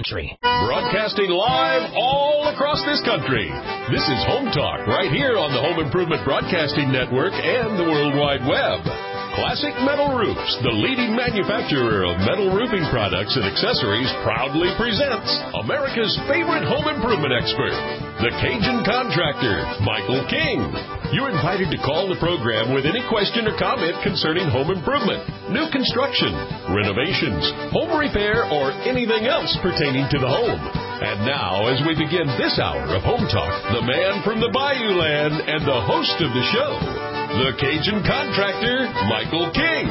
country. Broadcasting live all across this country. This is Home Talk right here on the Home Improvement Broadcasting Network and the World Wide Web. Classic Metal Roofs, the leading manufacturer of metal roofing products and accessories, proudly presents America's favorite home improvement expert, the Cajun Contractor, Michael King. You're invited to call the program with any question or comment concerning home improvement, new construction, renovations, home repair, or anything else pertaining to the home. And now, as we begin this hour of Home Talk, the man from the Bayou Land and the host of the show, the Cajun Contractor, Michael King.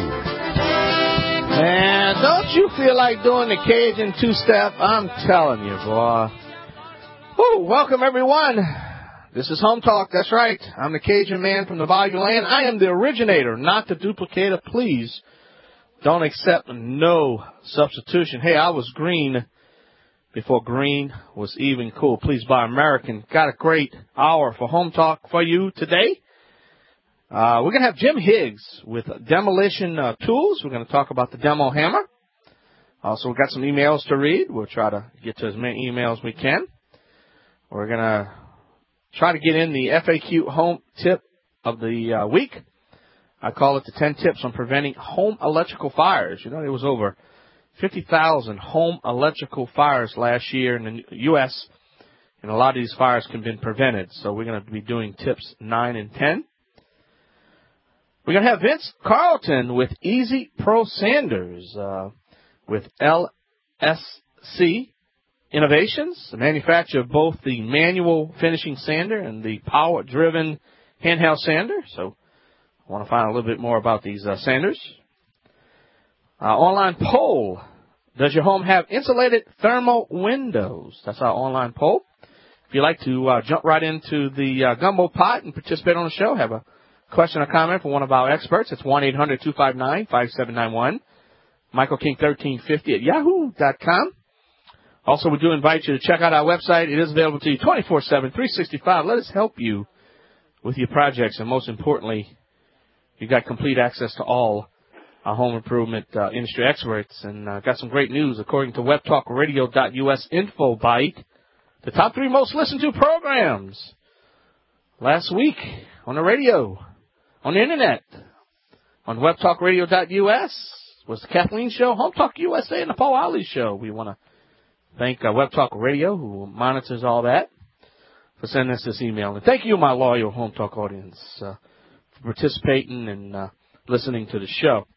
And don't you feel like doing the Cajun two-step? I'm telling you, boy. Woo, welcome, everyone. This is Home Talk. That's right. I'm the Cajun man from the Bayou Land. I am the originator, not the duplicator. Please don't accept no substitution. Hey, I was green before green was even cool. Please buy American. Got a great hour for Home Talk for you today. We're going to have Jim Higgs with Demolition Tools. We're going to talk about the demo hammer. Also, we've got some emails to read. We'll try to get to as many emails as we can. We're going to try to get in the FAQ home tip of the week. I call it the 10 tips on preventing home electrical fires. You know, there was over 50,000 home electrical fires last year in the U.S., and a lot of these fires can be prevented. So we're going to be doing tips 9 and 10. We're going to have Vince Carlton with Easy Pro Sanders with LSC Innovations, the manufacturer of both the manual finishing sander and the power-driven handheld sander. So I want to find a little bit more about these sanders. Online poll. Does your home have insulated thermal windows? That's our online poll. If you'd like to jump right into the gumbo pot and participate on the show, have a question or comment from one of our experts, it's 1-800-259-5791, Michael King 1350 at yahoo.com. Also, we do invite you to check out our website. It is available to you 24/7, 365. Let us help you with your projects, and most importantly, you got complete access to all our home improvement industry experts. And got some great news. According to webtalkradio.us info bite, the top 3 most listened to programs last week on the radio, on the internet, on webtalkradio.us was the Kathleen Show, Home Talk USA, and the Paul Ali Show. We want to thank Web Talk Radio, who monitors all that, for sending us this email. And thank you, my loyal Home Talk audience, for participating and listening to the show.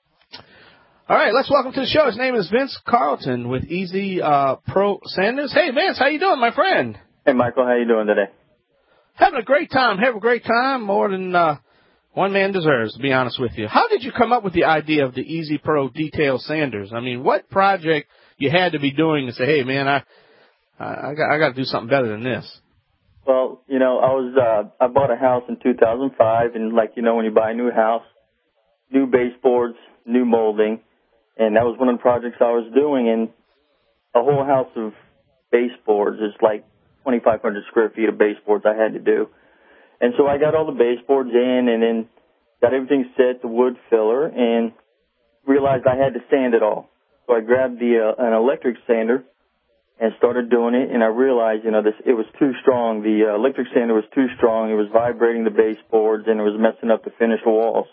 All right, let's welcome to the show. His name is Vince Carlton with Easy Pro Sanders. Hey, Vince, how you doing, my friend? Hey, Michael, how you doing today? Having a great time. Have a great time, more than one man deserves, to be honest with you. How did you come up with the idea of the Easy Pro detail sanders? I mean, what project you had to be doing to say, hey, man, I got to do something better than this? Well, you know, I bought a house in 2005, and like, you know, when you buy a new house, new baseboards, new molding, and that was one of the projects I was doing, and a whole house of baseboards is like 2,500 square feet of baseboards I had to do. And so I got all the baseboards in and then got everything set, the wood filler, and realized I had to sand it all. So I grabbed an electric sander and started doing it, and I realized, you know, it was too strong. The electric sander was too strong. It was vibrating the baseboards, and it was messing up the finished walls.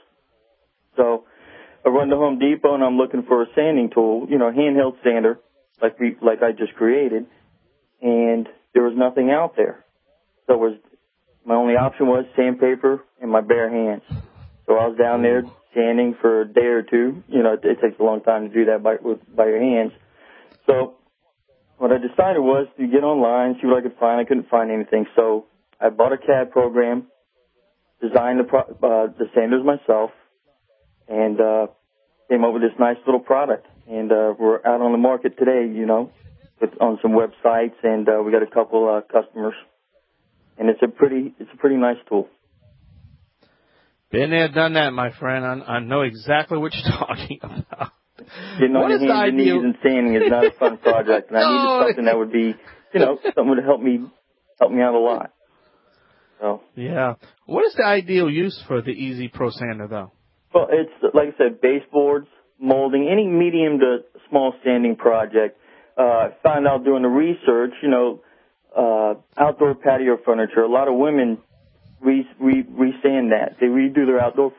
So I run to Home Depot, and I'm looking for a sanding tool, you know, handheld sander, like I just created, and there was nothing out there. So my only option was sandpaper and my bare hands. So I was down there sanding for a day or two. You know, it takes a long time to do that by your hands. So what I decided was to get online, see what I could find. I couldn't find anything. So I bought a CAD program, designed the sanders myself, and came up with this nice little product. And we're out on the market today, you know, on some websites, and we got a couple customers. And it's a pretty nice tool. Been there, done that, my friend. I know exactly what you're talking about. Getting on your hands and knees and sanding is not a fun project, and I needed something that would be, you know, something that would help me out a lot. So yeah, what is the ideal use for the Easy Pro Sander, though? Well, it's like I said, baseboards, molding, any medium to small sanding project. found out doing the research, outdoor patio furniture, a lot of women resand that. They redo their outdoor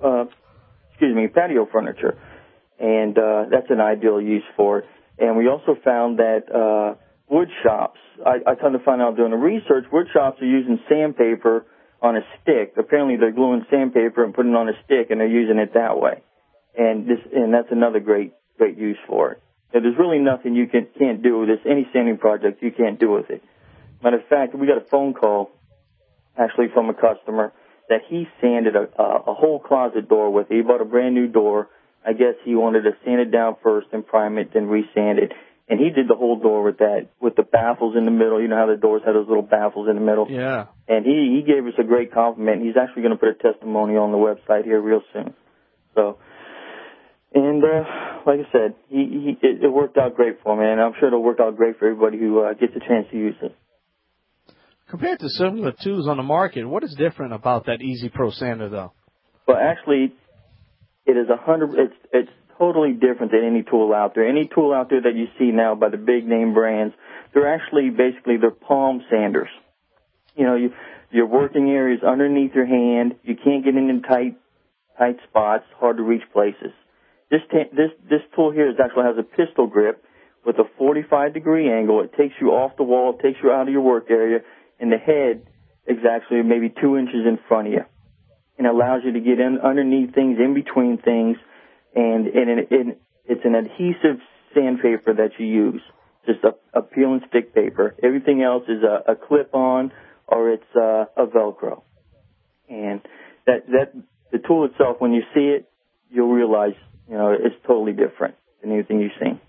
patio furniture. And that's an ideal use for it. And we also found that wood shops, I kind of found out doing the research, wood shops are using sandpaper on a stick. Apparently they're gluing sandpaper and putting it on a stick, and they're using it that way. And that's another great use for it. So there's really nothing you can't do with this. Any sanding project you can't do with it. Matter of fact, we got a phone call actually from a customer that he sanded a whole closet door with. He bought a brand new door. I guess he wanted to sand it down first and prime it, then resand it. And he did the whole door with that, with the baffles in the middle. You know how the doors have those little baffles in the middle? Yeah. And he gave us a great compliment. He's actually going to put a testimonial on the website here real soon. So, and like I said, it worked out great for me, and I'm sure it'll work out great for everybody who gets a chance to use it. Compared to similar tools on the market, what is different about that Easy Pro sander, though? Well, actually, it is it's totally different than any tool out there. Any tool out there that you see now by the big name brands, they're actually they're palm sanders. Your working area is underneath your hand. You can't get in tight spots, hard to reach places. This tool here actually has a pistol grip with a 45-degree angle. It takes you off the wall, it takes you out of your work area, and the head is actually maybe 2 inches in front of you. And allows you to get in underneath things, in between things, and it's an adhesive sandpaper that you use, just a peel and stick paper. Everything else is a clip-on or it's a Velcro. And that the tool itself, when you see it, you'll realize it's totally different than anything you've seen.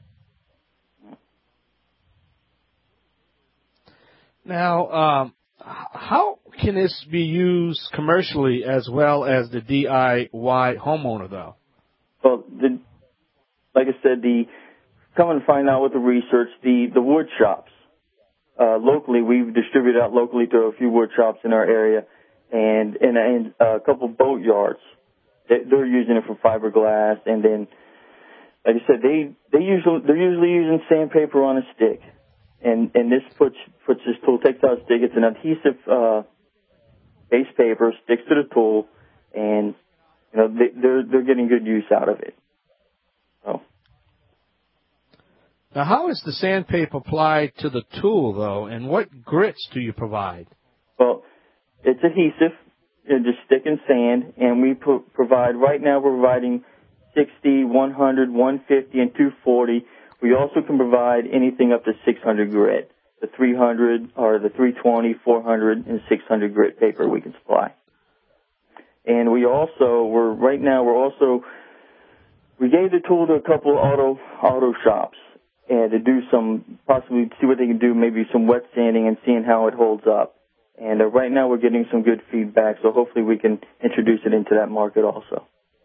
Now, how can this be used commercially as well as the DIY homeowner, though? Well, like I said, come and find out with the research, the wood shops. Locally, we've distributed out locally to a few wood shops in our area, and a couple boat yards. They're using it for fiberglass, and then, like I said, they're usually using sandpaper on a stick. And this puts this tool, takes out a stick. It's an adhesive base paper, sticks to the tool, and they're getting good use out of it. So. Now, how is the sandpaper applied to the tool, though, and what grits do you provide? Well, it's adhesive, just stick and sand, and we provide, right now we're providing 60, 100, 150, and 240. We also can provide anything up to 600 grit, the 300 or the 320, 400, and 600 grit paper we can supply. And we gave the tool to a couple of auto shops and to do possibly see what they can do, maybe some wet sanding and seeing how it holds up. And right now we're getting some good feedback, so hopefully we can introduce it into that market also.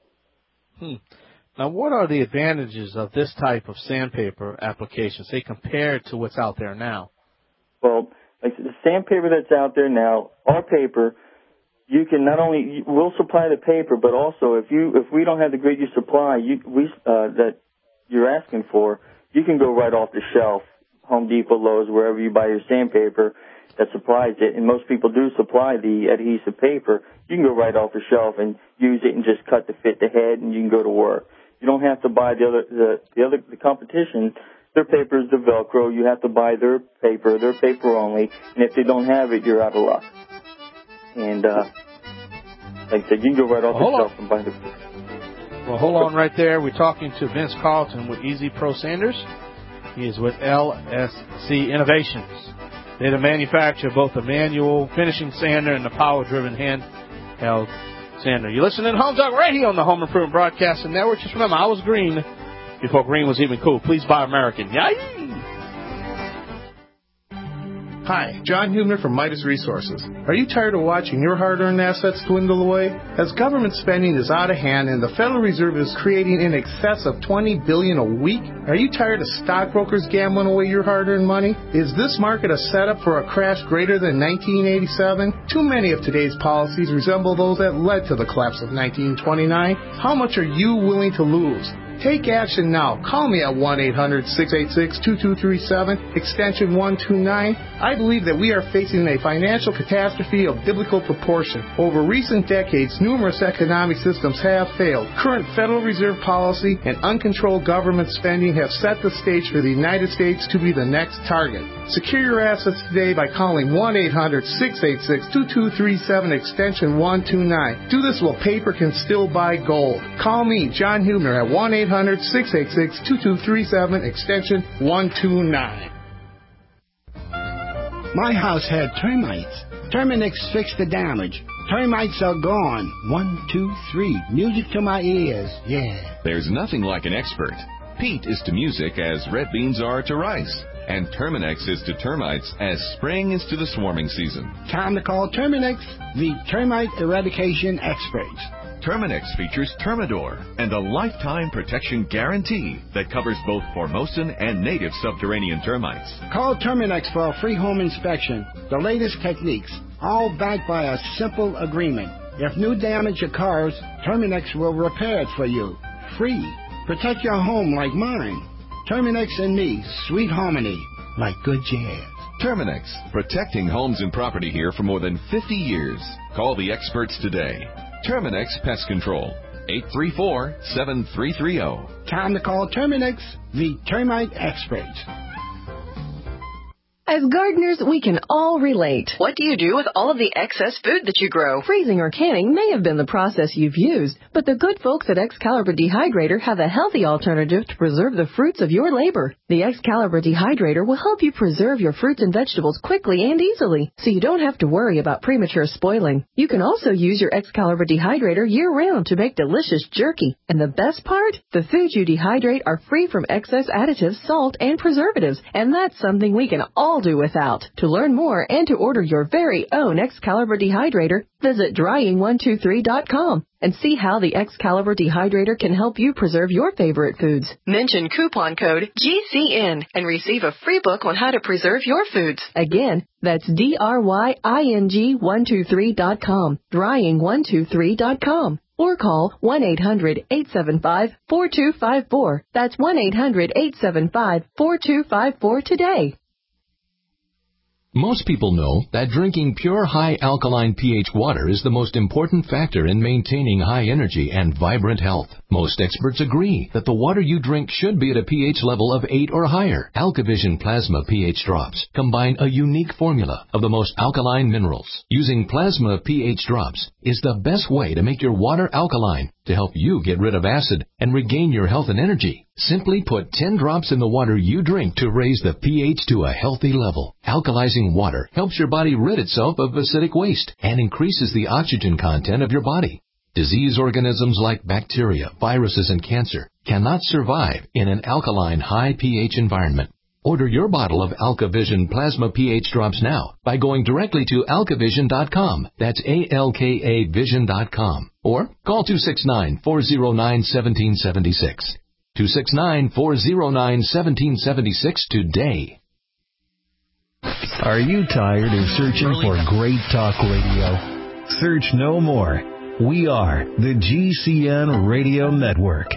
Now, what are the advantages of this type of sandpaper application, say, compared to what's out there now? Well, like the sandpaper that's out there now, our paper, you can we'll supply the paper, but also if we don't have the grade you supply, that you're asking for, you can go right off the shelf, Home Depot, Lowe's, wherever you buy your sandpaper that supplies it, and most people do supply the adhesive paper. You can go right off the shelf and use it and just cut to fit the head, and you can go to work. You don't have to buy the competition. Their paper is the Velcro. You have to buy their paper only. And if they don't have it, you're out of luck. And like I said, you can go right off the shelf and buy the paper. Well, hold on right there. We're talking to Vince Carlton with Easy Pro Sanders. He is with LSC Innovations. They're the manufacturer of both the manual finishing sander and the power-driven handheld sander. You're listening to Home Talk right here on the Home Improvement Broadcasting Network. Just remember, I was green before green was even cool. Please buy American. Yay! Hi, John Hubner from Midas Resources. Are you tired of watching your hard-earned assets dwindle away? As government spending is out of hand and the Federal Reserve is creating in excess of $20 billion a week, are you tired of stockbrokers gambling away your hard-earned money? Is this market a setup for a crash greater than 1987? Too many of today's policies resemble those that led to the collapse of 1929. How much are you willing to lose? Take action now. Call me at 1-800-686-2237, extension 129. I believe that we are facing a financial catastrophe of biblical proportion. Over recent decades, numerous economic systems have failed. Current Federal Reserve policy and uncontrolled government spending have set the stage for the United States to be the next target. Secure your assets today by calling 1-800-686-2237, extension 129. Do this while paper can still buy gold. Call me, John Hubner, at 1-800-686-2237, extension 129. My house had termites. Terminix fixed the damage. Termites are gone. 1, 2, 3. Music to my ears. Yeah. There's nothing like an expert. Pete is to music as red beans are to rice. And Terminix is to termites as spring is to the swarming season. Time to call Terminix, the termite eradication experts. Terminix features Termidor and a lifetime protection guarantee that covers both Formosan and native subterranean termites. Call Terminix for a free home inspection. The latest techniques, all backed by a simple agreement. If new damage occurs, Terminix will repair it for you. Free. Protect your home like mine. Terminix and me, sweet harmony, like good jazz. Terminix, protecting homes and property here for more than 50 years. Call the experts today. Terminix Pest Control, 834-7330. Time to call Terminix, the termite experts. As gardeners, we can all relate. What do you do with all of the excess food that you grow? Freezing or canning may have been the process you've used, but the good folks at Excalibur Dehydrator have a healthy alternative to preserve the fruits of your labor. The Excalibur Dehydrator will help you preserve your fruits and vegetables quickly and easily, so you don't have to worry about premature spoiling. You can also use your Excalibur Dehydrator year-round to make delicious jerky. And the best part? The foods you dehydrate are free from excess additives, salt, and preservatives, and that's something we can all do without. To learn more and to order your very own Excalibur Dehydrator, visit drying123.com and see how the Excalibur Dehydrator can help you preserve your favorite foods. Mention coupon code GCN and receive a free book on how to preserve your foods. Again, that's DRYING123.com, drying123.com. Or call 1-800-875-4254. That's 1-800-875-4254 today. Most people know that drinking pure high alkaline pH water is the most important factor in maintaining high energy and vibrant health. Most experts agree that the water you drink should be at a pH level of 8 or higher. AlkaVision Plasma pH drops combine a unique formula of the most alkaline minerals. Using Plasma pH drops is the best way to make your water alkaline to help you get rid of acid and regain your health and energy. Simply put 10 drops in the water you drink to raise the pH to a healthy level. Alkalizing water helps your body rid itself of acidic waste and increases the oxygen content of your body. Disease organisms like bacteria, viruses, and cancer cannot survive in an alkaline high pH environment. Order your bottle of AlkaVision Plasma pH drops now by going directly to alkavision.com. That's ALKA Vision.com. Or call 269-409-1776. 269-409-1776 today. Are you tired of searching for great talk radio? Search no more. We are the GCN Radio Network.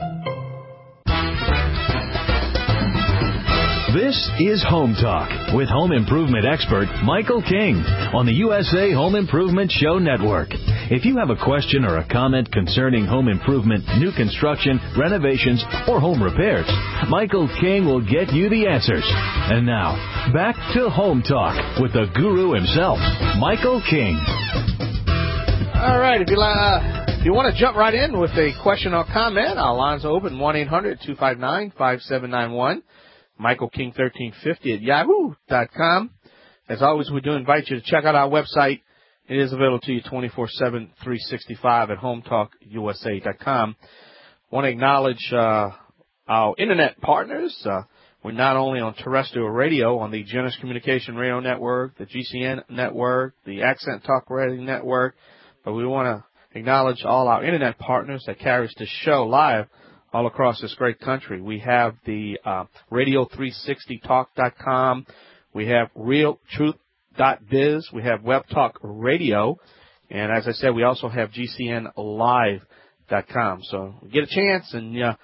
This is Home Talk with home improvement expert Michael King on the USA Home Improvement Show Network. If you have a question or a comment concerning home improvement, new construction, renovations, or home repairs, Michael King will get you the answers. And now, back to Home Talk with the guru himself, Michael King. All right, if you want to jump right in with a question or comment, our lines are open, 1-800-259-5791. Michael King 1350 at yahoo.com. As always, we do invite you to check out our website. It is available to you 24/7, 365 at hometalkusa.com. Want to acknowledge our internet partners. We're not only on terrestrial radio on the Genesis Communication Radio Network, the GCN Network, the Accent Talk Radio Network, but we want to acknowledge all our internet partners that carries this show live all across this great country. We have the Radio360Talk.com. We have RealTruth.biz. We have Web Talk Radio. And as I said, we also have GCNLive.com. So get a chance and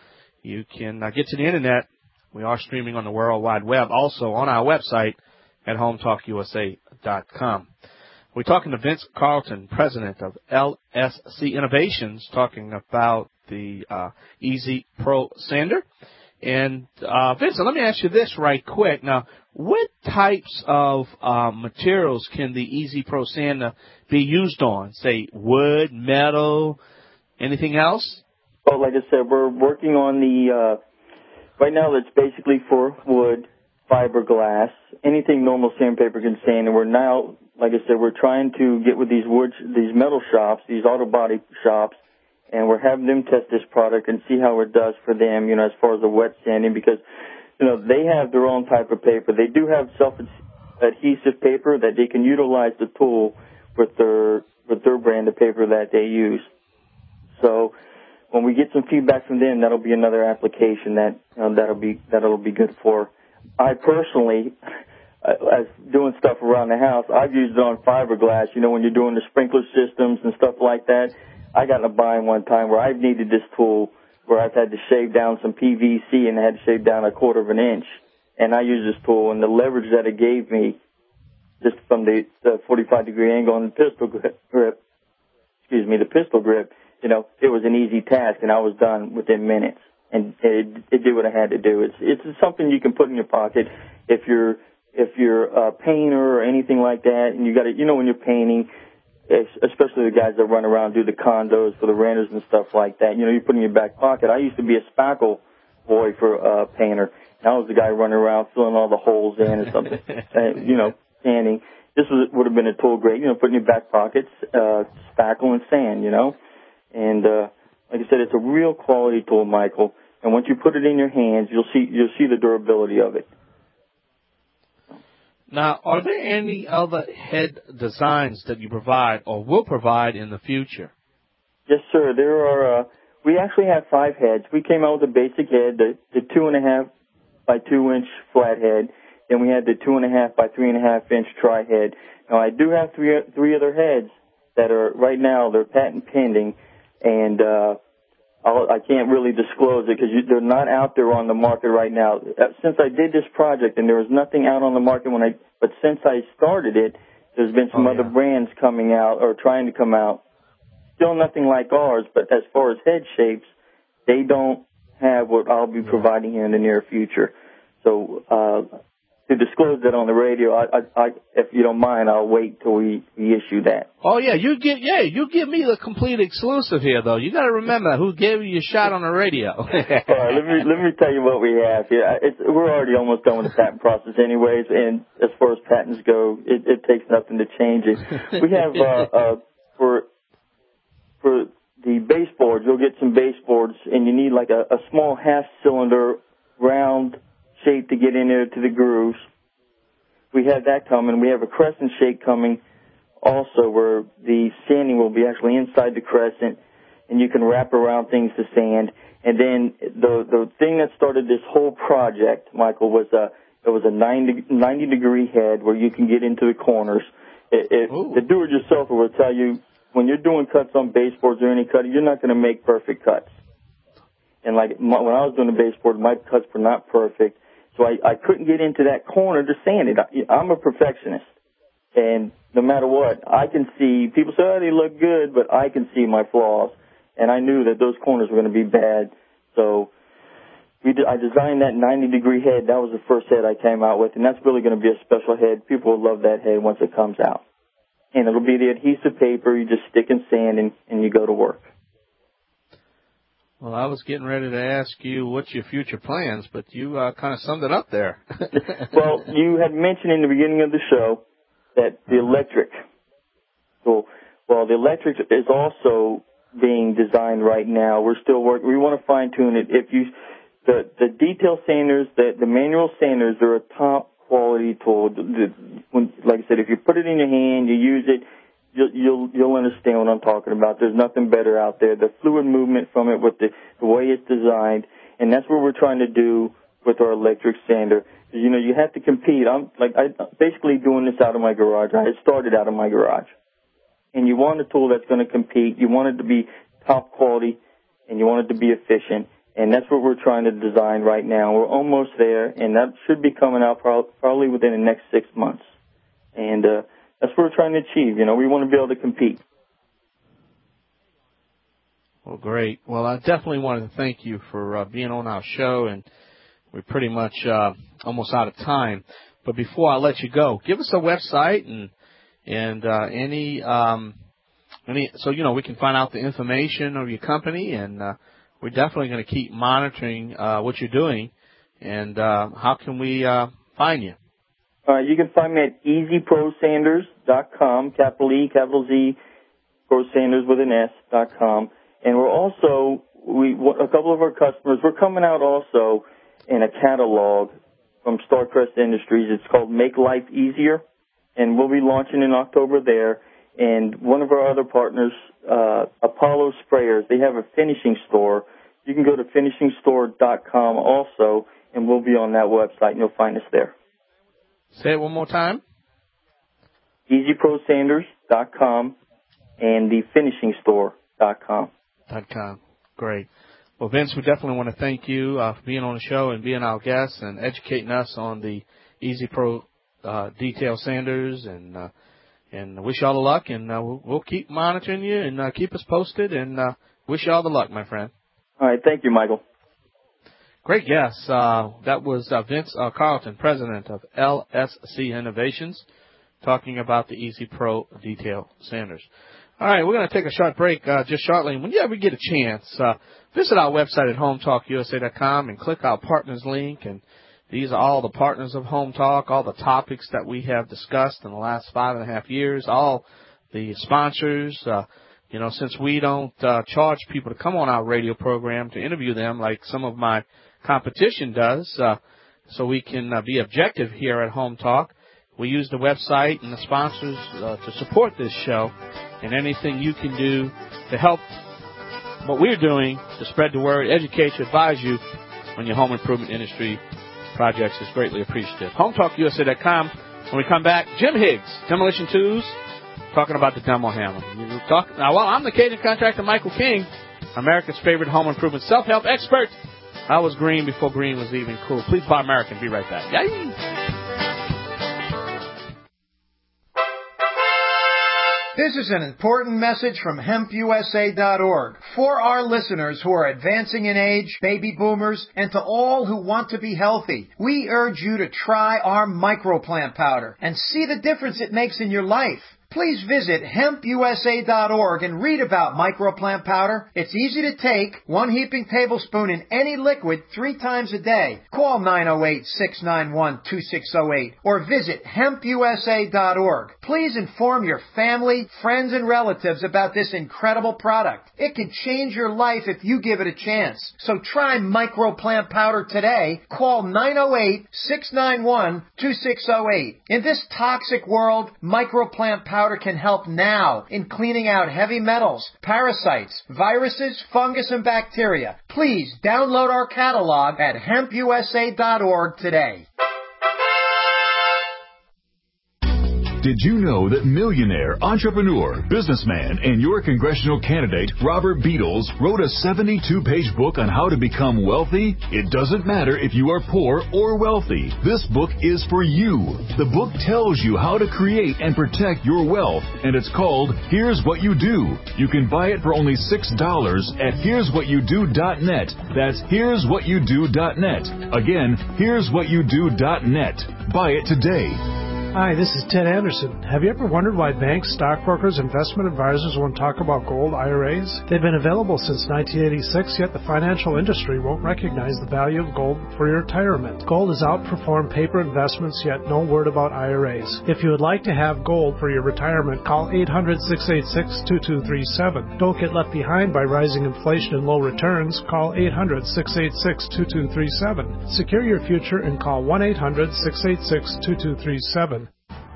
you can get to the Internet. We are streaming on the World Wide Web, also on our website at HometalkUSA.com. We're talking to Vince Carlton, president of LSC Innovations, talking about the Easy Pro Sander. And, Vince, let me ask you this right quick. Now, what types of materials can the Easy Pro Sander be used on? Say, wood, metal, anything else? Well, like I said, we're working on the, right now it's basically for wood, fiberglass, anything normal sandpaper can sand. And we're now, like I said, we're trying to get with these metal shops, these auto body shops, and we're having them test this product and see how it does for them, as far as the wet sanding, because, they have their own type of paper. They do have self-adhesive paper that they can utilize the tool with their brand of paper that they use. So when we get some feedback from them, that'll be another application that'll be good for. I personally, as doing stuff around the house, I've used it on fiberglass. When you're doing the sprinkler systems and stuff like that. I got in a bind one time where I've needed this tool where I've had to shave down some PVC and I had to shave down 1/4 of an inch. And I used this tool, and the leverage that it gave me just from the 45-degree angle on the pistol grip, it was an easy task, and I was done within minutes. And it did what I had to do. It's something you can put in your pocket if you're a painter or anything like that, and you got to, when you're painting, especially the guys that run around, do the condos for the renters and stuff like that. You put in your back pocket. I used to be a spackle boy for a painter. And I was the guy running around filling all the holes in and something, sanding. This would have been a tool great, put in your back pockets, spackle and sand, And like I said, it's a real quality tool, Michael. And once you put it in your hands, you'll see the durability of it. Now, are there any other head designs that you provide or will provide in the future? Yes, sir. There are. We actually have 5 heads. We came out with a basic head, the 2.5 by 2 inch flat head. Then we had the 2.5 by 3.5 inch tri head. Now, I do have three other heads that are right now. They're patent pending, and I can't really disclose it because they're not out there on the market right now. Since I did this project, and there was nothing out on the market but since I started it, there's been some other brands coming out or trying to come out. Still nothing like ours, but as far as head shapes, they don't have what I'll be providing here in the near future. So to disclose that on the radio, I if you don't mind, I'll wait till we issue that. Oh yeah, you give me the complete exclusive here, though. You got to remember who gave you your shot on the radio. All right, let me tell you what we have here. We're already almost done with the patent process, anyways. And as far as patents go, it takes nothing to change it. We have for the baseboards, you'll get some baseboards, and you need like a small half-cylinder round shape to get in there to the grooves. We have that coming. We have a crescent shape coming also where the sanding will be actually inside the crescent, and you can wrap around things to sand. And then the thing that started this whole project, Michael, was it was a 90-degree head where you can get into the corners. The do-it-yourselfer will tell you when you're doing cuts on baseboards or any cutting, you're not going to make perfect cuts. And when I was doing the baseboard, my cuts were not perfect. So I couldn't get into that corner to sand it. I'm a perfectionist. And no matter what, I can see, people say, oh, they look good, but I can see my flaws. And I knew that those corners were going to be bad. So I designed that 90-degree head. That was the first head I came out with. And that's really going to be a special head. People will love that head once it comes out. And it'll be the adhesive paper. You just stick and sand and you go to work. Well, I was getting ready to ask you what's your future plans, but you kind of summed it up there. Well, you had mentioned in the beginning of the show that the electric. So, well, the electric is also being designed right now. We're still working. We want to fine tune it. The detail sanders, the manual sanders, they're a top quality tool. Like I said, if you put it in your hand, you use it, you'll understand what I'm talking about. There's nothing better out there. The fluid movement from it with the way it's designed, and that's what we're trying to do with our electric sander. You have to compete. I'm basically doing this out of my garage. I started out of my garage. And you want a tool that's going to compete. You want it to be top quality, and you want it to be efficient. And that's what we're trying to design right now. We're almost there, and that should be coming out probably within the next 6 months. And that's what we're trying to achieve. You know, we want to be able to compete. Well, great. Well, I definitely wanted to thank you for being on our show, and we're pretty much almost out of time. But before I let you go, give us a website and any so we can find out the information of your company, and we're definitely going to keep monitoring what you're doing. And how can we find you? You can find me at easyprosanders.com, capital E, capital Z, ProSanders with an S.com. And we're also, a couple of our customers, we're coming out also in a catalog from Starcrest Industries. It's called Make Life Easier, and we'll be launching in October there. And one of our other partners, Apollo Sprayers, they have a finishing store. You can go to finishingstore.com also, and we'll be on that website, and you'll find us there. Say it one more time. easyprosanders.com and thefinishingstore.com. Great. Well, Vince, we definitely want to thank you for being on the show and being our guest and educating us on the Easy Pro detail sanders, and wish you all the luck, and we'll keep monitoring you and keep us posted, and wish you all the luck, my friend. All right. Thank you, Michael. Great guest. That was Vince Carlton, president of LSC Innovations, talking about the Easy Pro detail sanders. All right, we're going to take a short break just shortly. When you ever get a chance, visit our website at HomeTalkUSA.com and click our partners link. And these are all the partners of Home Talk, all the topics that we have discussed in the last 5.5 years, all the sponsors. Since we don't charge people to come on our radio program to interview them like some of my competition does, so we can be objective here at Home Talk, we use the website and the sponsors to support this show, and anything you can do to help what we're doing to spread the word, educate you, advise you on your home improvement industry projects is greatly appreciated. HomeTalkUSA.com. When we come back, Jim Higgs, Demolition Tools, talking about the demo hammer. I'm the Cajun contractor, Michael King, America's favorite home improvement self-help expert. I was green before green was even cool. Please buy American. Be right back. Yay! This is an important message from HempUSA.org. For our listeners who are advancing in age, baby boomers, and to all who want to be healthy, we urge you to try our microplant powder and see the difference it makes in your life. Please visit HempUSA.org and read about microplant powder. It's easy to take, 1 heaping tablespoon in any liquid 3 times a day. Call 908-691-2608 or visit HempUSA.org. Please inform your family, friends, and relatives about this incredible product. It can change your life if you give it a chance. So try microplant powder today. Call 908-691-2608. In this toxic world, microplant powder can help now in cleaning out heavy metals, parasites, viruses, fungus, and bacteria. Please download our catalog at HempUSA.org today. Did you know that millionaire, entrepreneur, businessman, and your congressional candidate, Robert Beadles, wrote a 72-page book on how to become wealthy? It doesn't matter if you are poor or wealthy. This book is for you. The book tells you how to create and protect your wealth, and it's called Here's What You Do. You can buy it for only $6 at here'swhatyoudo.net. That's here'swhatyoudo.net. Again, here'swhatyoudo.net. Buy it today. Hi, this is Ted Anderson. Have you ever wondered why banks, stockbrokers, investment advisors won't talk about gold IRAs? They've been available since 1986, yet the financial industry won't recognize the value of gold for your retirement. Gold has outperformed paper investments, yet no word about IRAs. If you would like to have gold for your retirement, call 800-686-2237. Don't get left behind by rising inflation and low returns. Call 800-686-2237. Secure your future and call 1-800-686-2237.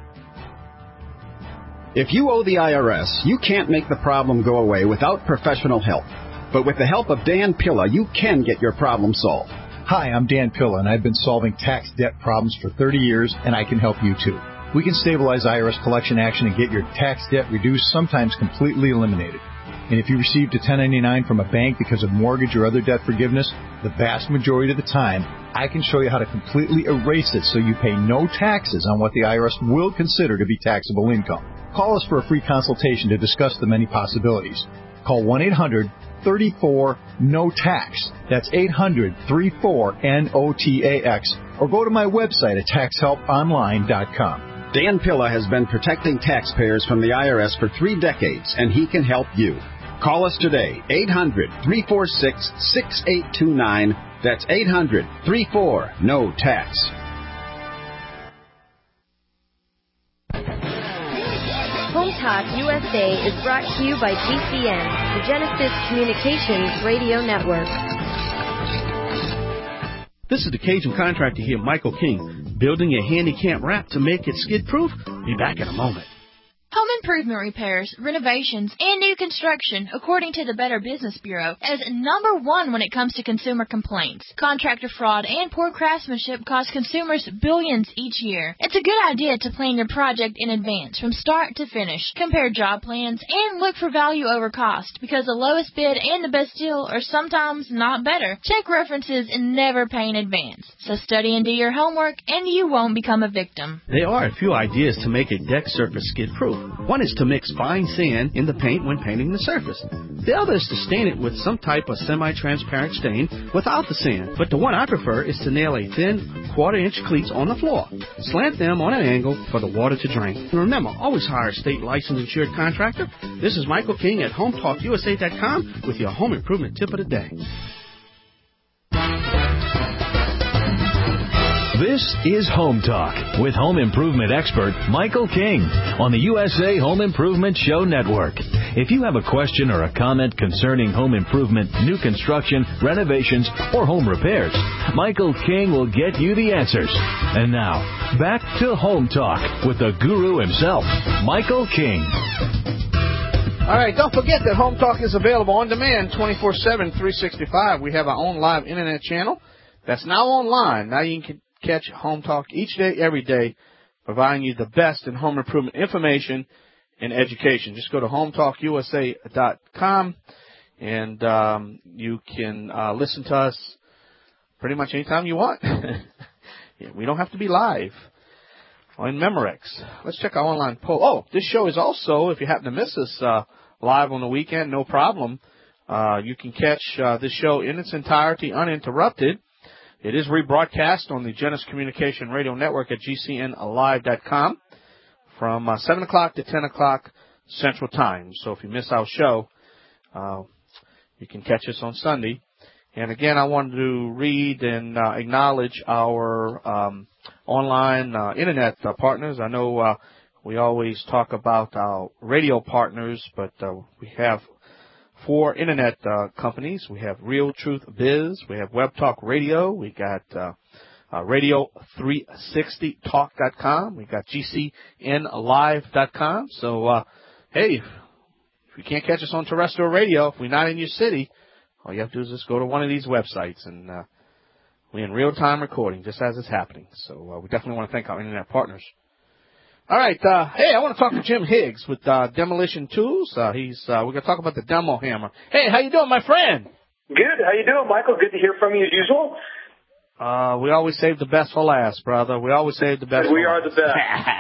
If you owe the IRS, you can't make the problem go away without professional help. But with the help of Dan Pilla, you can get your problem solved. Hi, I'm Dan Pilla, and I've been solving tax debt problems for 30 years, and I can help you too. We can stabilize IRS collection action and get your tax debt reduced, sometimes completely eliminated. And if you received a 1099 from a bank because of mortgage or other debt forgiveness, the vast majority of the time, I can show you how to completely erase it so you pay no taxes on what the IRS will consider to be taxable income. Call us for a free consultation to discuss the many possibilities. Call 1-800-34-NO-TAX. That's 800-34-NOTAX. Or go to my website at taxhelponline.com. Dan Pilla has been protecting taxpayers from the IRS for 3 decades, and he can help you. Call us today, 800-346-6829. That's 800-34-NO-TAX. Home Talk USA is brought to you by GCN, the Genesis Communications Radio Network. This is the Cajun contractor here, Michael King, building a handicap ramp to make it skid-proof. Be back in a moment. Home improvement repairs, renovations, and new construction, according to the Better Business Bureau, is number 1 when it comes to consumer complaints. Contractor fraud and poor craftsmanship cost consumers billions each year. It's a good idea to plan your project in advance, from start to finish. Compare job plans and look for value over cost, because the lowest bid and the best deal are sometimes not better. Check references and never pay in advance. So study and do your homework, and you won't become a victim. There are a few ideas to make a deck surface skid-proof. One is to mix fine sand in the paint when painting the surface. The other is to stain it with some type of semi-transparent stain without the sand. But the one I prefer is to nail a thin 1/4-inch cleats on the floor. Slant them on an angle for the water to drain. And remember, always hire a state licensed insured contractor. This is Michael King at HomeTalkUSA.com with your home improvement tip of the day. This is Home Talk with home improvement expert Michael King on the USA Home Improvement Show Network. If you have a question or a comment concerning home improvement, new construction, renovations, or home repairs, Michael King will get you the answers. And now, back to Home Talk with the guru himself, Michael King. All right, don't forget that Home Talk is available on demand 24/7, 365. We have our own live internet channel that's now online. Now you can catch Home Talk each day, every day, providing you the best in home improvement information and education. Just go to HomeTalkUSA.com, and you can listen to us pretty much anytime you want. We don't have to be live on Memorex. Let's check our online poll. Oh, this show is also, if you happen to miss us live on the weekend, no problem. You can catch this show in its entirety uninterrupted. It is rebroadcast on the Genesis Communication Radio Network at GCNalive.com from 7 o'clock to 10 o'clock Central Time. So if you miss our show, you can catch us on Sunday. And again, I wanted to read and acknowledge our online internet partners. I know we always talk about our radio partners, but we have 4 internet companies. We have Real Truth Biz. We have Web Talk Radio. We got Radio360Talk.com. We got GCNlive.com. So, hey, if you can't catch us on terrestrial radio, if we're not in your city, all you have to do is just go to one of these websites, and we're in real-time recording just as it's happening. So we definitely want to thank our internet partners. All right, hey, I want to talk to Jim Higgs with Demolition Tools. We're going to talk about the demo hammer. Hey, how you doing, my friend? Good. How you doing, Michael? Good to hear from you as usual. We always save the best for last, brother. We always save the best. We are the best.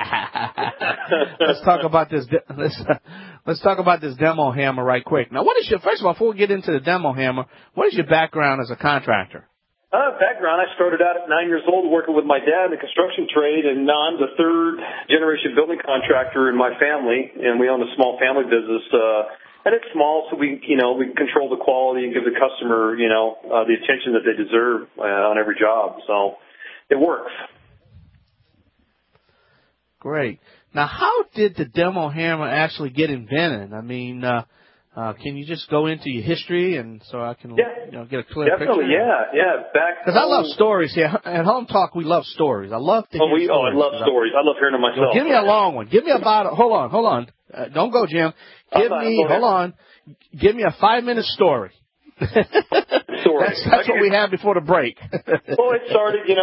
Let's talk about this. Let's talk about this demo hammer right quick. Now, first of all, before we get into the demo hammer, what is your background as a contractor? Background, I started out at 9 years old working with my dad in the construction trade, and now I'm the 3rd generation building contractor in my family, and we own a small family business. And it's small, so we control the quality and give the customer, the attention that they deserve on every job. So it works. Great. Now, how did the demo hammer actually get invented? I mean, can you just go into your history and so I can get a clear definitely, picture? Yeah. Because I love stories here. At Home Talk, we love stories. I love to hear stories. I love stories. I love hearing them myself. Give me a long one. Give me about hold on. Don't go, Jim. Give me a 5-minute story. That's what we had before the break. Well, it started, in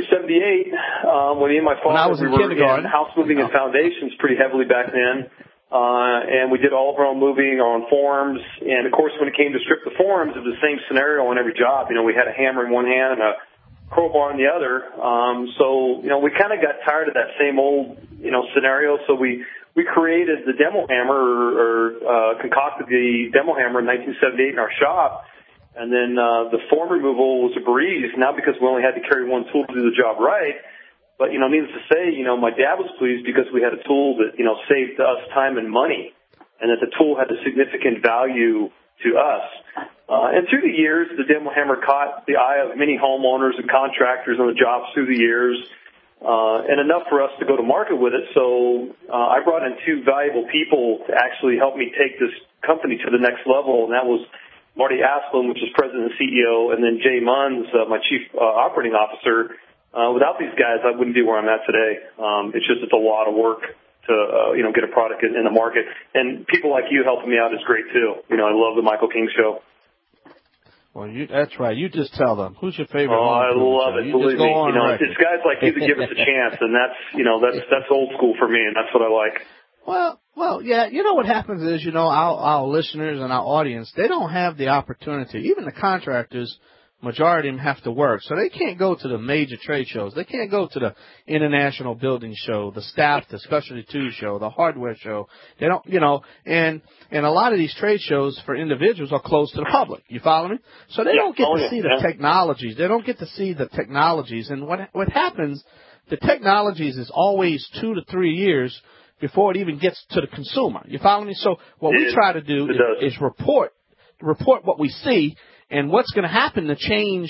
1978 when me and my father we were in house moving and foundations pretty heavily back then. and we did all of our own moving, our own forms. And, of course, when it came to strip the forms, it was the same scenario on every job. You know, we had a hammer in one hand and a crowbar in the other. So, you know, we kind of got tired of that same old, you know, scenario. So we created the demo hammer or concocted the demo hammer in 1978 in our shop. And then the form removal was a breeze, not because we only had to carry one tool to do the job right, but, you know, needless to say, you know, my dad was pleased because we had a tool that, you know, saved us time and money, and that the tool had a significant value to us. And through the years, the demo hammer caught the eye of many homeowners and contractors on the jobs through the years, and enough for us to go to market with it. So I brought in two valuable people to actually help me take this company to the next level, and that was Marty Asplin, which is president and CEO, and then Jay Munns, my chief operating officer. Without these guys, I wouldn't be where I'm at today. It's a lot of work to, you know, get a product in the market. And people like you helping me out is great, too. You know, I love the Michael King Show. Well, that's right. You just tell them. Who's your favorite? Oh, I love it. Believe me. You know, it's guys like you that give us a chance, and that's old school for me, and that's what I like. Well, yeah, you know what happens is, you know, our listeners and our audience, they don't have the opportunity. Even the contractors, majority of them have to work. So they can't go to the major trade shows. They can't go to the International Building Show, the Staff, the Specialty Tools Show, the Hardware Show. They don't, you know, and a lot of these trade shows for individuals are closed to the public. You follow me? So they don't get to see the technologies. They don't get to see the technologies. And what happens, the technologies is always 2 to 3 years before it even gets to the consumer. You follow me? So what we try to do is report what we see and what's going to happen to change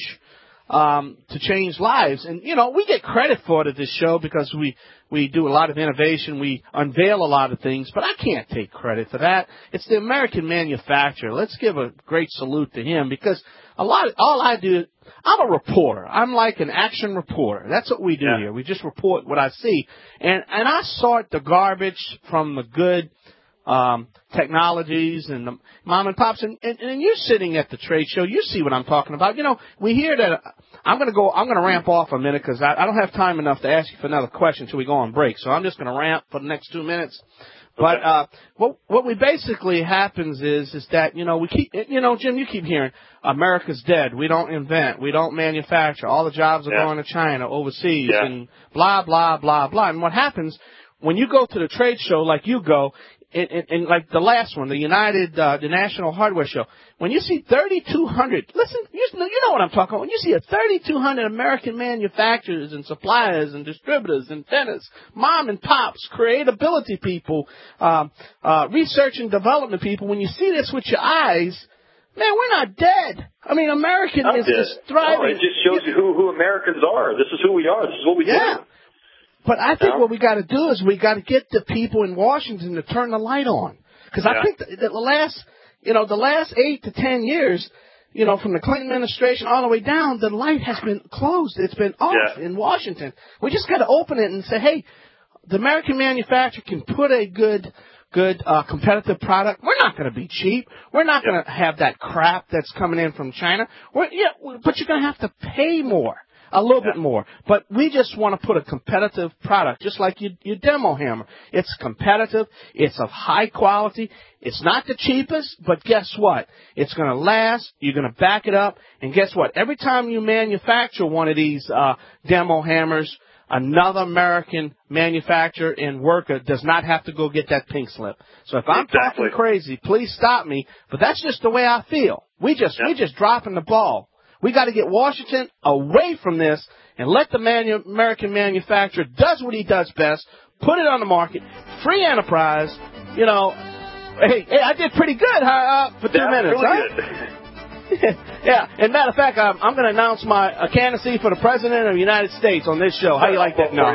lives. And, you know, we get credit for it at this show because we do a lot of innovation. We unveil a lot of things, but I can't take credit for that. It's the American manufacturer. Let's give a great salute to him because all I do, I'm a reporter. I'm like an action reporter. That's what we do here. We just report what I see. And I sort the garbage from the good technologies and the mom and pops. And you're sitting at the trade show. You see what I'm talking about. You know, we hear that. I'm going to ramp off a minute because I don't have time enough to ask you for another question until we go on break. So I'm just going to ramp for the next 2 minutes. But what we basically happens is that, you know, we keep, you know, Jim, you keep hearing America's dead. We don't invent. We don't manufacture. All the jobs are going to China, overseas, and blah, blah, blah, blah. And what happens when you go to the trade show like you go, and like the last one, the National Hardware Show, when you see 3,200, listen, you know what I'm talking about. When you see 3,200 American manufacturers and suppliers and distributors, inventors, mom and pops, creativity people, research and development people, when you see this with your eyes, man, we're not dead. I mean, American is thriving. No, it just shows you who Americans are. This is who we are. This is what we do. But I think what we got to do is we got to get the people in Washington to turn the light on, because I think that the last 8 to 10 years, you know, from the Clinton administration all the way down, the light has been closed. It's been off in Washington. We just got to open it and say, hey, the American manufacturer can put a good competitive product. We're not going to be cheap. We're not going to have that crap that's coming in from China. But you're going to have to pay more. A little bit more. But we just want to put a competitive product, just like your demo hammer. It's competitive. It's of high quality. It's not the cheapest, but guess what? It's going to last. You're going to back it up. And guess what? Every time you manufacture one of these demo hammers, another American manufacturer and worker does not have to go get that pink slip. So if I'm talking crazy, please stop me. But that's just the way I feel. We just dropping the ball. We got to get Washington away from this and let the American manufacturer does what he does best, put it on the market, free enterprise. You know, hey, I did pretty good for 2 minutes. Really good. Yeah, and matter of fact, I'm going to announce my candidacy for the President of the United States on this show. How do you like that? No,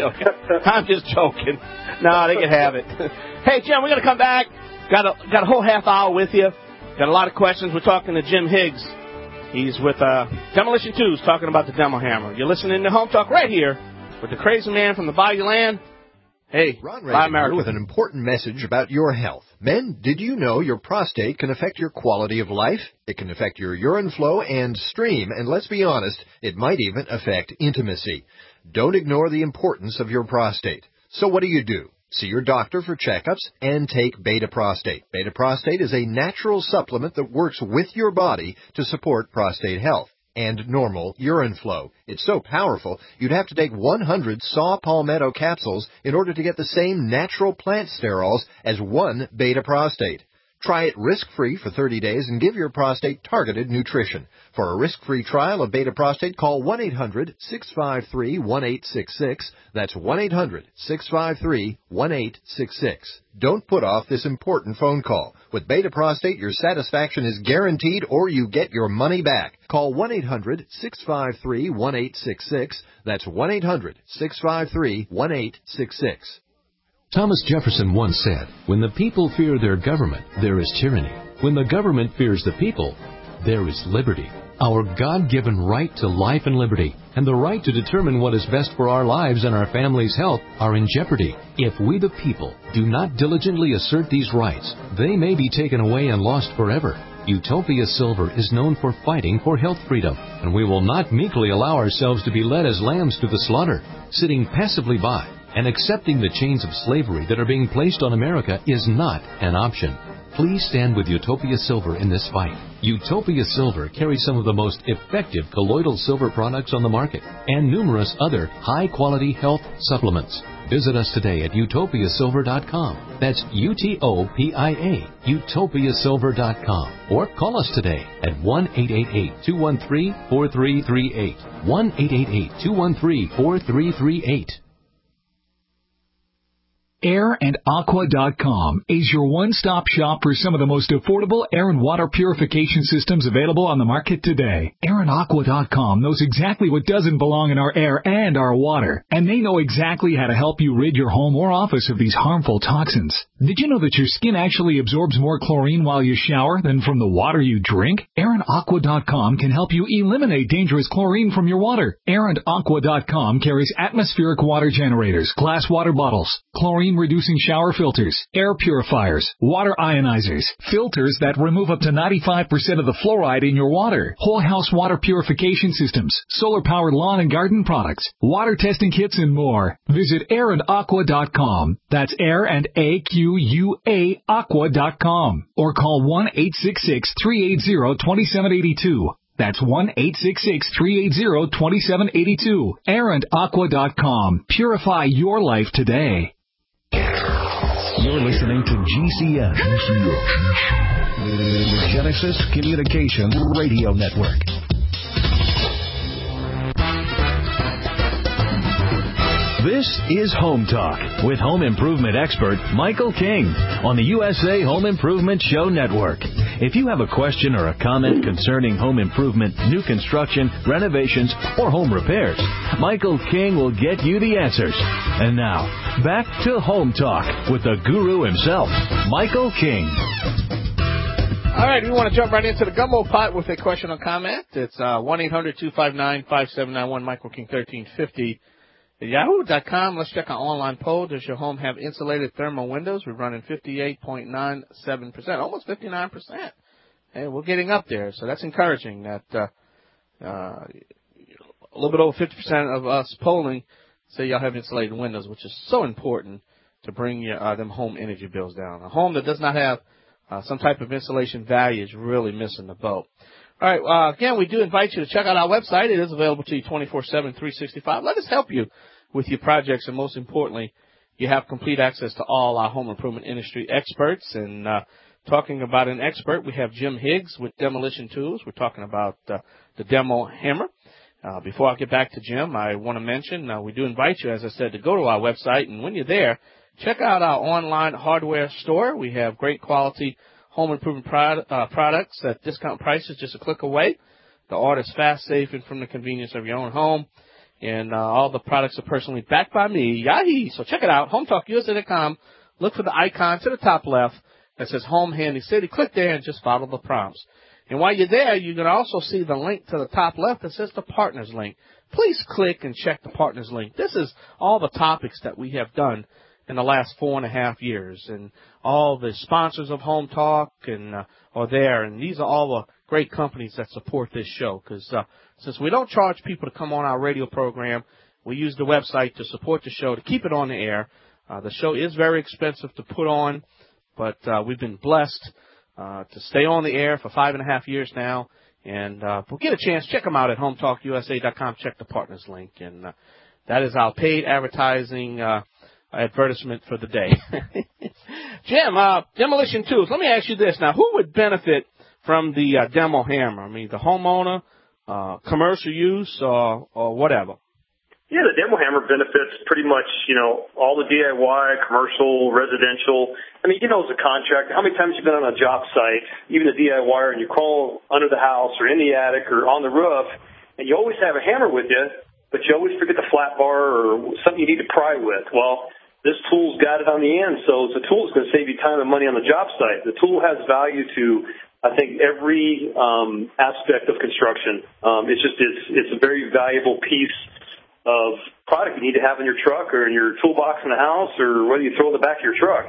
I'm just joking. No, they can have it. Hey, Jim, we're going to come back. Got a whole half hour with you. Got a lot of questions. We're talking to Jim Higgs. He's with Demolition Tools, talking about the demo hammer. You're listening to Home Talk right here with the crazy man from the Bayou Land. Hey, Ron Reagan with an important message about your health. Men, did you know your prostate can affect your quality of life? It can affect your urine flow and stream, and let's be honest, it might even affect intimacy. Don't ignore the importance of your prostate. So what do? See your doctor for checkups and take Beta Prostate. Beta Prostate is a natural supplement that works with your body to support prostate health and normal urine flow. It's so powerful, you'd have to take 100 saw palmetto capsules in order to get the same natural plant sterols as one Beta Prostate. Try it risk-free for 30 days and give your prostate targeted nutrition. For a risk-free trial of Beta Prostate, call 1-800-653-1866. That's 1-800-653-1866. Don't put off this important phone call. With Beta Prostate, your satisfaction is guaranteed or you get your money back. Call 1-800-653-1866. That's 1-800-653-1866. Thomas Jefferson once said, "When the people fear their government, there is tyranny. When the government fears the people, there is liberty." Our God-given right to life and liberty and the right to determine what is best for our lives and our family's health are in jeopardy. If we the people do not diligently assert these rights, they may be taken away and lost forever. Utopia Silver is known for fighting for health freedom, and we will not meekly allow ourselves to be led as lambs to the slaughter, sitting passively by. And accepting the chains of slavery that are being placed on America is not an option. Please stand with Utopia Silver in this fight. Utopia Silver carries some of the most effective colloidal silver products on the market and numerous other high-quality health supplements. Visit us today at utopiasilver.com. That's UTOPIA, utopiasilver.com. Or call us today at 1-888-213-4338. 1-888-213-4338. AirandAqua.com is your one-stop shop for some of the most affordable air and water purification systems available on the market today. AirandAqua.com knows exactly what doesn't belong in our air and our water, and they know exactly how to help you rid your home or office of these harmful toxins. Did you know that your skin actually absorbs more chlorine while you shower than from the water you drink? AirandAqua.com can help you eliminate dangerous chlorine from your water. AirandAqua.com carries atmospheric water generators, glass water bottles, chlorine-reducing shower filters, air purifiers, water ionizers, filters that remove up to 95% of the fluoride in your water, whole house water purification systems, solar-powered lawn and garden products, water testing kits, and more. Visit AirandAqua.com. That's Air and A-Q-U-A Aqua.com. Or call 1-866-380-2782. That's 1-866-380-2782. AirandAqua.com. Purify your life today. You're listening to GCN. The Genesis Communication Radio Network. This is Home Talk with home improvement expert Michael King on the USA Home Improvement Show Network. If you have a question or a comment concerning home improvement, new construction, renovations, or home repairs, Michael King will get you the answers. And now, back to Home Talk with the guru himself, Michael King. All right, we want to jump right into the gumbo pot with a question or comment. It's 1-800-259-5791, Michael King 1350. At yahoo.com, let's check our online poll. Does your home have insulated thermal windows? We're running 58.97%, almost 59%. And we're getting up there, so that's encouraging that a little bit over 50% of us polling say y'all have insulated windows, which is so important to bring your them home energy bills down. A home that does not have some type of insulation value is really missing the boat. All right, again, we do invite you to check out our website. It is available to you 24/7, 365. Let us help you with your projects, and most importantly, you have complete access to all our home improvement industry experts. And talking about an expert, we have Jim Higgs with Demolition Tools. We're talking about the Demo Hammer. Before I get back to Jim, I want to mention we do invite you, as I said, to go to our website, and when you're there, check out our online hardware store. We have great quality home improvement products at discount prices just a click away. The order is fast, safe, and from the convenience of your own home. And all the products are personally backed by me, Yahi. So check it out, HomeTalkUSA.com. Look for the icon to the top left that says Home Handy City. Click there and just follow the prompts. And while you're there, you can also see the link to the top left that says the Partners link. Please click and check the Partners link. This is all the topics that we have done in the last 4.5 years, and all the sponsors of Home Talk are there, and these are all the great companies that support this show, because since we don't charge people to come on our radio program, we use the website to support the show, to keep it on the air. The show is very expensive to put on, but we've been blessed to stay on the air for 5.5 years now. And we'll get a chance. Check them out at HometalkUSA.com. Check the partners link. And that is our paid advertising advertisement for the day. Jim, Demolition Tools, let me ask you this. Now, who would benefit from the demo hammer? I mean, the homeowner, commercial use, or whatever? Yeah, the demo hammer benefits pretty much, all the DIY, commercial, residential. I mean, as a contractor, how many times you've been on a job site, even a DIYer, and you crawl under the house or in the attic or on the roof, and you always have a hammer with you, but you always forget the flat bar or something you need to pry with. Well, this tool's got it on the end, so the tool's going to save you time and money on the job site. The tool has value to, I think, every aspect of construction. It's a very valuable piece of product you need to have in your truck or in your toolbox in the house or whether you throw it in the back of your truck,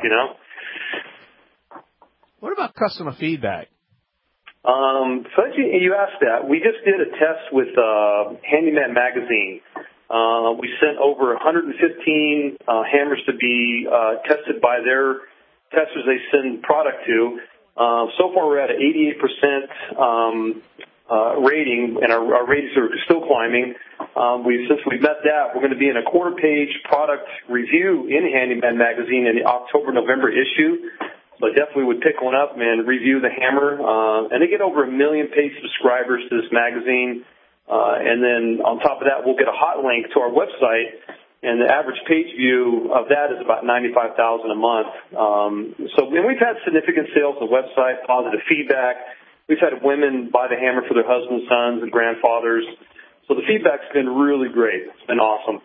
What about customer feedback? So you asked that. We just did a test with Handyman Magazine. We sent over 115 hammers to be tested by their testers they send product to. So far we're at an 88% rating, and our ratings are still climbing. Since we've met that, we're going to be in a quarter-page product review in Handyman Magazine in the October-November issue. So I definitely would pick one up and review the hammer. And they get over 1 million paid subscribers to this magazine. And then on top of that, we'll get a hot link to our website. And the average page view of that is about 95,000 a month. And we've had significant sales on the website, positive feedback. We've had women buy the hammer for their husbands, sons, and grandfathers. So the feedback's been really great. It's been awesome.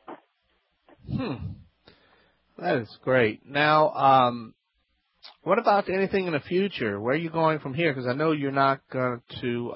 That is great. Now, what about anything in the future? Where are you going from here? Because I know you're not going to.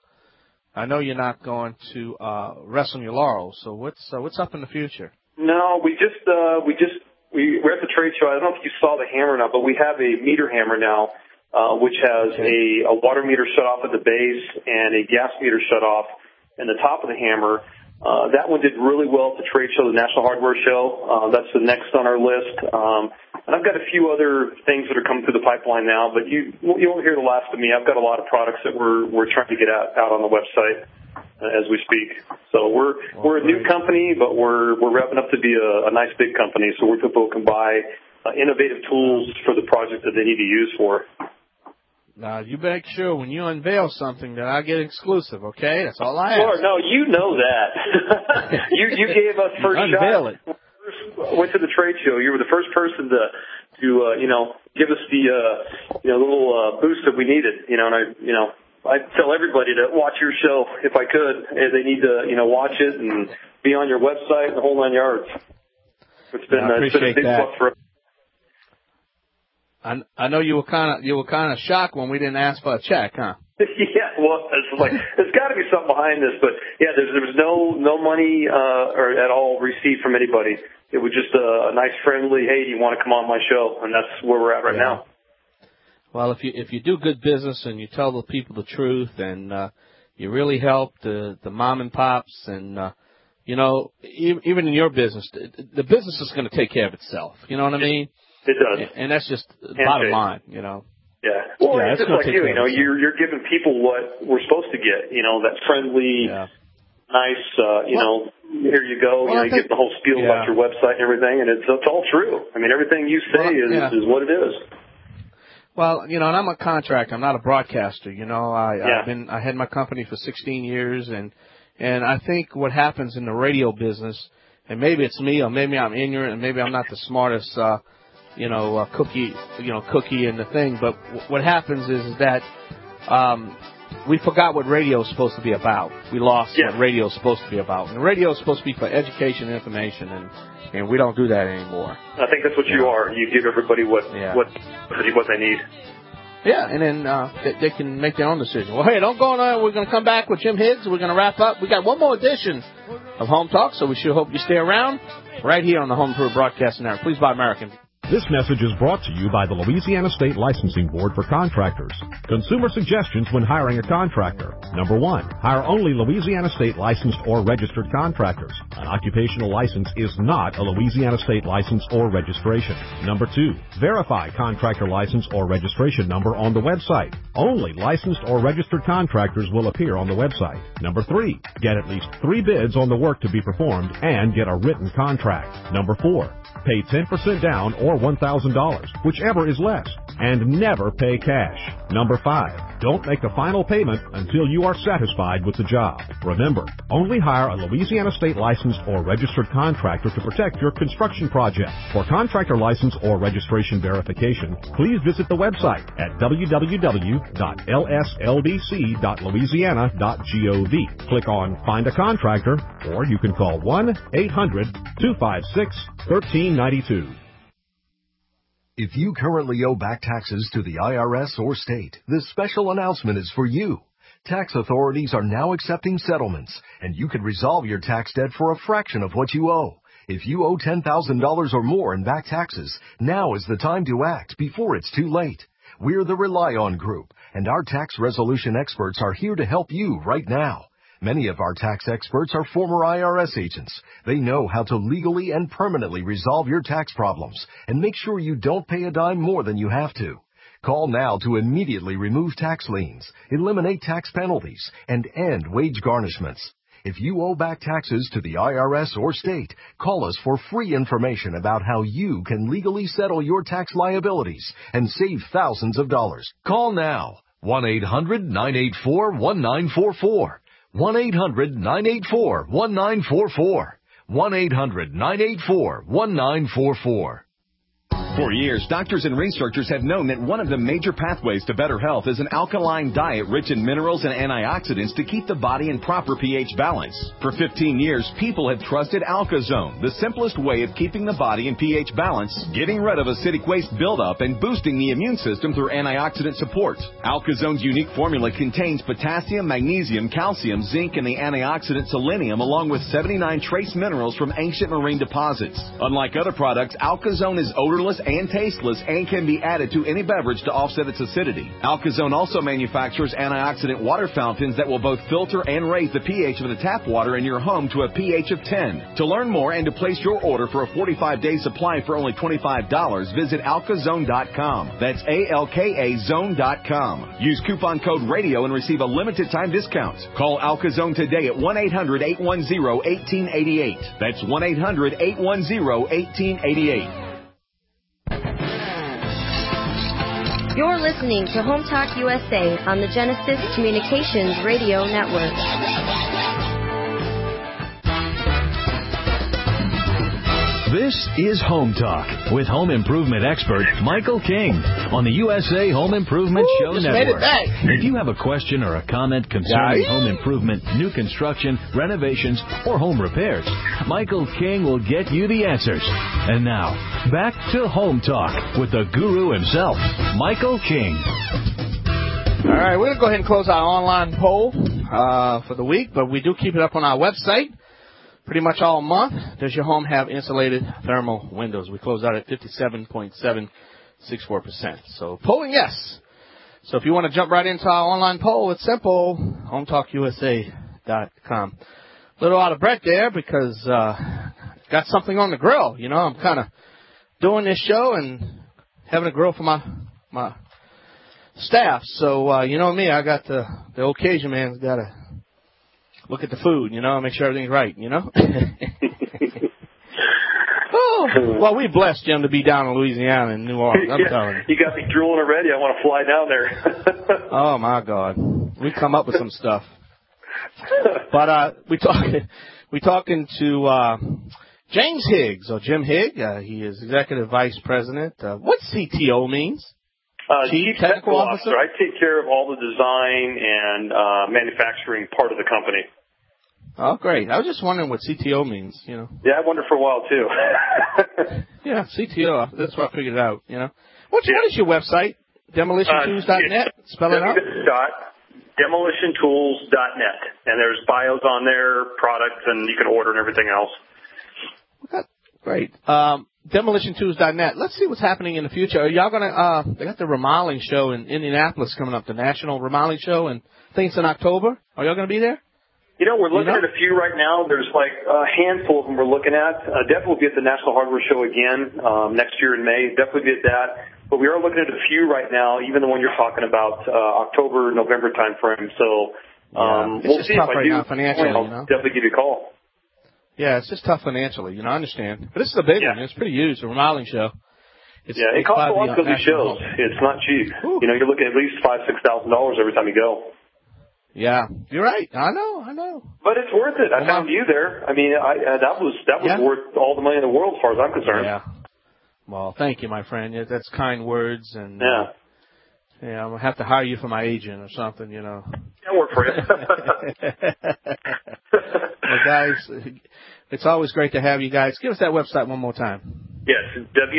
Rest on your laurels. So what's up in the future? No, we're at the trade show. I don't know if you saw the hammer or not, but we have a meter hammer now, which has a water meter shut off at the base and a gas meter shut off in the top of the hammer. That one did really well at the trade show, the National Hardware Show. That's the next on our list. And I've got a few other things that are coming through the pipeline now, but you won't hear the last of me. I've got a lot of products that we're trying to get out on the website as we speak. So we're a new company, but we're wrapping up to be a nice big company, so where people can buy innovative tools for the project that they need to use for. Now, you make sure when you unveil something that I get exclusive, okay? That's all I ask. Sure, no, you know that. you gave us first unveil shot. Went to the trade show. You were the first person to give us the little boost that we needed. And I tell everybody to watch your show if I could. They need to watch it and be on your website and the whole 9 yards. It's been a big plus for us. I know you were kind of shocked when we didn't ask for a check, huh? Yeah, well, there's got to be something behind this, but yeah, there was no money or at all received from anybody. It was just a nice, friendly, hey, do you want to come on my show? And that's where we're at right now. Well, if you do good business and you tell the people the truth and you really help the mom and pops and even in your business, the business is going to take care of itself. You know what I mean? It does. And that's just the bottom line, Yeah. Well, it's just like you, you're giving people what we're supposed to get, that friendly, nice, here you go, you get the whole spiel about your website and everything, and it's all true. I mean, everything you say is what it is. Well, and I'm a contractor. I'm not a broadcaster. I had my company for 16 years, and I think what happens in the radio business, and maybe it's me, or maybe I'm ignorant, and maybe I'm not the smartest, cookie in the thing. But what happens is that we forgot what radio is supposed to be about. We lost what radio is supposed to be about. And radio is supposed to be for education and information, and we don't do that anymore. I think that's what you are. You give everybody what they need. Yeah, and then they can make their own decision. Well, hey, don't go on. We're going to come back with Jim Higgs. We're going to wrap up. We got one more edition of Home Talk, so we sure hope you stay around right here on the Home Improvement Broadcasting Network. Please buy American. This message is brought to you by the Louisiana State Licensing Board for Contractors. Consumer suggestions when hiring a contractor. Number 1, hire only Louisiana State licensed or registered contractors. An occupational license is not a Louisiana State license or registration. Number 2, verify contractor license or registration number on the website. Only licensed or registered contractors will appear on the website. Number 3, get at least 3 bids on the work to be performed and get a written contract. Number 4, pay 10% down or $1,000, whichever is less, and never pay cash. Number 5, don't make a final payment until you are satisfied with the job. Remember, only hire a Louisiana State licensed or registered contractor to protect your construction project. For contractor license or registration verification, please visit the website at www.lslbc.louisiana.gov. Click on Find a Contractor, or you can call 1-800-256-1392. If you currently owe back taxes to the IRS or state, this special announcement is for you. Tax authorities are now accepting settlements, and you can resolve your tax debt for a fraction of what you owe. If you owe $10,000 or more in back taxes, now is the time to act before it's too late. We're the Rely On Group, and our tax resolution experts are here to help you right now. Many of our tax experts are former IRS agents. They know how to legally and permanently resolve your tax problems and make sure you don't pay a dime more than you have to. Call now to immediately remove tax liens, eliminate tax penalties, and end wage garnishments. If you owe back taxes to the IRS or state, call us for free information about how you can legally settle your tax liabilities and save thousands of dollars. Call now. 1-800-984-1944. 1-800-984-1944. 1-800-984-1944. For years, doctors and researchers have known that one of the major pathways to better health is an alkaline diet rich in minerals and antioxidants to keep the body in proper pH balance. For 15 years, people have trusted AlkaZone, the simplest way of keeping the body in pH balance, getting rid of acidic waste buildup, and boosting the immune system through antioxidant support. AlkaZone's unique formula contains potassium, magnesium, calcium, zinc, and the antioxidant selenium, along with 79 trace minerals from ancient marine deposits. Unlike other products, AlkaZone is odorless and tasteless and can be added to any beverage to offset its acidity. AlkaZone also manufactures antioxidant water fountains that will both filter and raise the pH of the tap water in your home to a pH of 10. To learn more and to place your order for a 45-day supply for only $25, visit alkazone.com. That's ALKA zone.com. Use coupon code RADIO and receive a limited time discount. Call AlkaZone today at 1-800-810-1888. That's 1-800-810-1888. You're listening to Home Talk USA on the Genesis Communications Radio Network. This is Home Talk with home improvement expert Michael King on the USA Home Improvement Show Network. Made it back. If you have a question or a comment concerning home improvement, new construction, renovations, or home repairs, Michael King will get you the answers. And now, back to Home Talk with the guru himself, Michael King. All right, we're going to go ahead and close our online poll for the week, but we do keep it up on our website pretty much all month. Does your home have insulated thermal windows? We close out at 57.764%. So polling yes. So if you want to jump right into our online poll, it's simple. HometalkUSA.com. A little out of breath there because got something on the grill. You know, I'm kind of doing this show and having a grill for my staff. So you know me, I got the old Cajun man's got to look at the food, you know, make sure everything's right, you know. Oh, well, we blessed Jim to be down in Louisiana and New Orleans. I'm telling you. You got me drooling already. I want to fly down there. Oh my God, we come up with some stuff. But we talking to James Higgs or Jim Higg. He is Executive Vice President. What CTO means? Chief Technical Officer. I take care of all the design and manufacturing part of the company. Oh, great. I was just wondering what CTO means, you know. Yeah, I wondered for a while, too. Yeah, CTO. That's what I figured out, you know. What is your website? DemolitionTools.net? Spell it out. DemolitionTools.net. And there's bios on there, products, and you can order and everything else. Okay. Great. DemolitionTools.net. Let's see what's happening in the future. Are y'all gonna? They got the remodeling show in Indianapolis coming up, the National Remodeling Show, and I think it's in October. Are y'all gonna be there? You know, we're looking at a few right now. There's like a handful of them we're looking at. Definitely be at the National Hardware Show again next year in May. Definitely be at that. But we are looking at a few right now, even the one you're talking about, October, November time frame. So we'll see tough if I right do. now financially, I'll definitely give you a call. Yeah, it's just tough financially. I understand. But this is a big one. It's pretty huge, the remodeling show. It costs a lot to go to these shows. It's not cheap. Ooh. You're looking at least $5,000-$6,000 every time you go. Yeah, you're right. I know. But it's worth it. I found you there. I mean, that was worth all the money in the world as far as I'm concerned. Yeah. Well, thank you, my friend. That's kind words. And I'm going to have to hire you for my agent or something, I'll work for you. Well, guys, it's always great to have you guys. Give us that website one more time. Yes,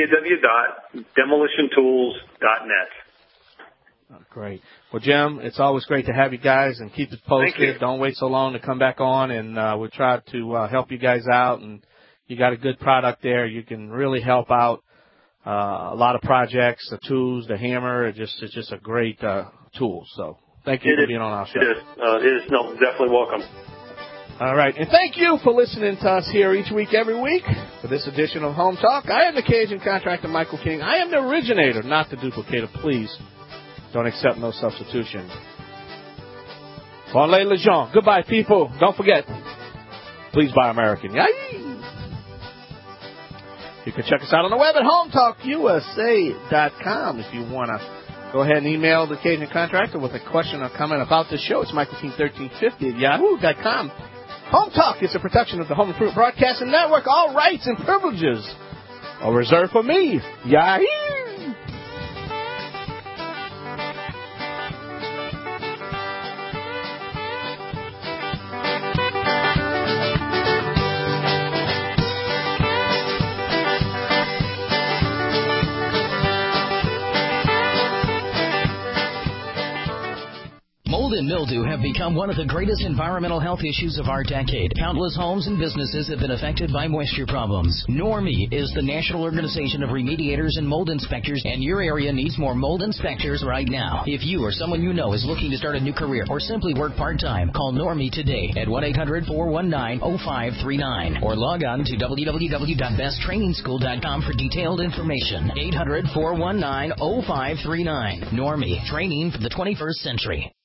www.demolitiontools.net. Oh, great. Well, Jim, it's always great to have you guys, and keep us posted. Thank you. Don't wait so long to come back on, and we'll try to help you guys out. And you got a good product there. You can really help out a lot of projects, the tools, the hammer. It's just a great tool. So thank you for being on our show. It is. No, definitely welcome. All right. And thank you for listening to us here each week, every week, for this edition of Home Talk. I am the Cajun contractor, Michael King. I am the originator, not the duplicator. Please don't accept no substitution. Bon les gens. Goodbye, people. Don't forget, please buy American. Yay! You can check us out on the web at HometalkUSA.com if you want to go ahead and email the Cajun Contractor with a question or comment about the show. It's MichaelKing1350 at Yahoo.com. Home Talk is a production of the Home Improvement Broadcasting Network. All rights and privileges are reserved for me. Yahoo! And mildew have become one of the greatest environmental health issues of our decade. Countless homes and businesses have been affected by moisture problems. NORMI is the National Organization of Remediators and Mold Inspectors, and your area needs more mold inspectors right now. If you or someone you know is looking to start a new career or simply work part-time, call NORMI today at 1-800-419-0539 or log on to www.besttrainingschool.com for detailed information. 800-419-0539. NORMI, training for the 21st century.